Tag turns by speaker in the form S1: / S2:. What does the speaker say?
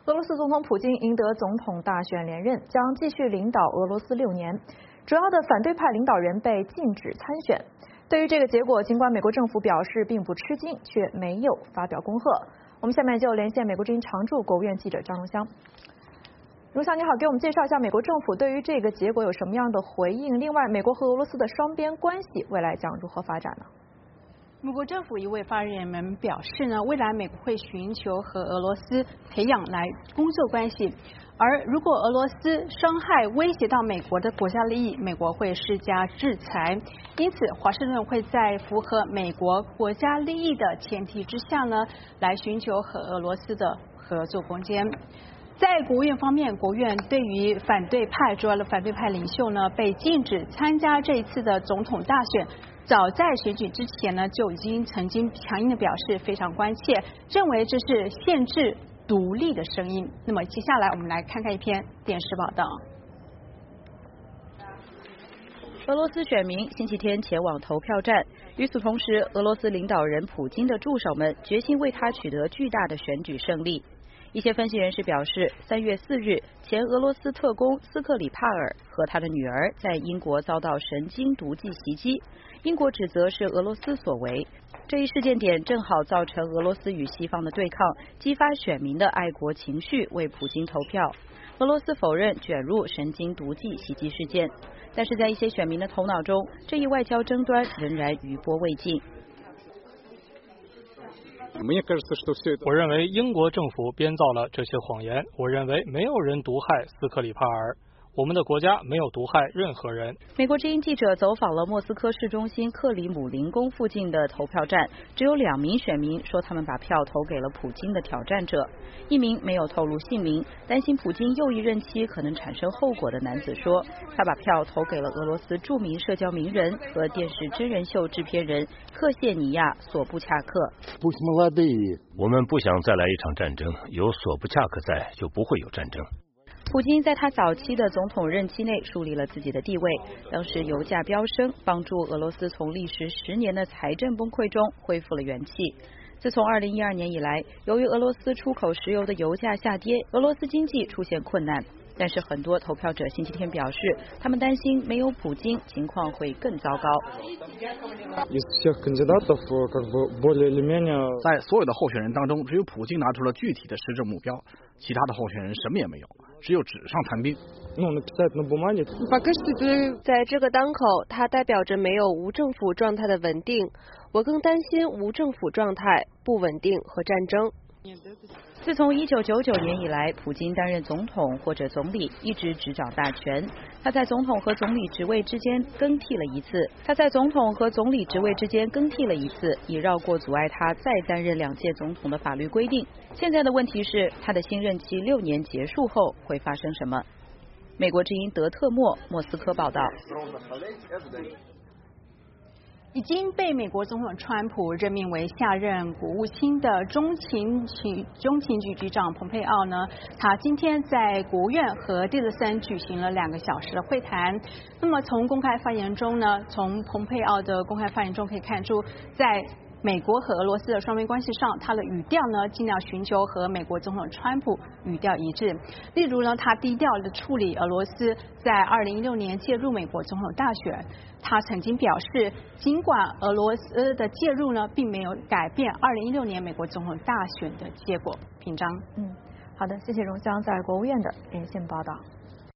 S1: 俄罗斯总统普京赢得总统大选连任，将继续领导俄罗斯6年。主要的反对派领导人被禁止参选。对于这个结果，尽管美国政府表示并不吃惊，却没有发表恭贺。我们下面就连线美国之音常驻国务院记者张荣香。荣香你好，给我们介绍一下美国政府对于这个结果有什么样的回应？另外，美国和俄罗斯的双边关系未来将如何发展呢？
S2: 美国政府一位发言人表示呢，未来美国会寻求和俄罗斯培养来工作关系，而如果俄罗斯伤害威胁到美国的国家利益，美国会施加制裁。因此，华盛顿会在符合美国国家利益的前提之下呢，来寻求和俄罗斯的合作空间。在国务院方面，国务院对于主要的反对派领袖呢被禁止参加这一次的总统大选，早在选举之前呢就已经曾经强硬的表示非常关切，认为这是限制独立的声音。那么接下来我们来看看一篇电视报道。
S3: 俄罗斯选民星期天前往投票站，与此同时，俄罗斯领导人普京的助手们决心为他取得巨大的选举胜利。一些分析人士表示，3月4日，前俄罗斯特工斯克里帕尔和他的女儿在英国遭到神经毒剂袭击，英国指责是俄罗斯所为。这一事件点正好造成俄罗斯与西方的对抗，激发选民的爱国情绪，为普京投票。俄罗斯否认卷入神经毒剂袭击事件，但是在一些选民的头脑中，这一外交争端仍然余波未尽。
S4: 我认为英国政府编造了这些谎言。我认为没有人毒害斯克里帕尔，我们的国家没有毒害任何人。
S3: 美国之音记者走访了莫斯科市中心克里姆林宫附近的投票站，只有2名选民说他们把票投给了普京的挑战者，一名没有透露姓名，担心普京又一任期可能产生后果的男子说，他把票投给了俄罗斯著名社交名人和电视真人秀制片人克谢尼亚·索布恰克。
S5: 我们不想再来一场战争，有索布恰克在，就不会有战争。
S3: 普京在他早期的总统任期内树立了自己的地位，当时油价飙升，帮助俄罗斯从历时10年的财政崩溃中恢复了元气。自从2012年以来，由于俄罗斯出口石油的油价下跌，俄罗斯经济出现困难。但是很多投票者星期天表示，他们担心没有普京，情况会更糟糕。
S6: 在所有的候选人当中，只有普京拿出了具体的施政目标，其他的候选人什么也没有，只有纸上谈兵。
S7: 在这个当口，它代表着没有无政府状态的稳定。我更担心无政府状态、不稳定和战争。
S3: 自从1999年以来，普京担任总统或者总理，一直执掌大权。他在总统和总理职位之间更替了一次，以绕过阻碍他再担任2届总统的法律规定。现在的问题是，他的新任期6年结束后会发生什么？美国之音德特莫莫斯科报道。
S2: 已经被美国总统川普任命为下任国务卿的中情局局长蓬佩奥呢，他今天在国务院和蒂勒森举行了2个小时的会谈。那么从公开发言中呢，从蓬佩奥的公开发言中可以看出，在美国和俄罗斯的双边关系上，他的语调呢尽量寻求和美国总统川普语调一致。例如呢，他低调的处理俄罗斯在2016年介入美国总统大选。他曾经表示，尽管俄罗斯的介入呢，并没有改变2016年美国总统大选的结果。平章，
S1: 好的，谢谢荣香在国务院的连线报道。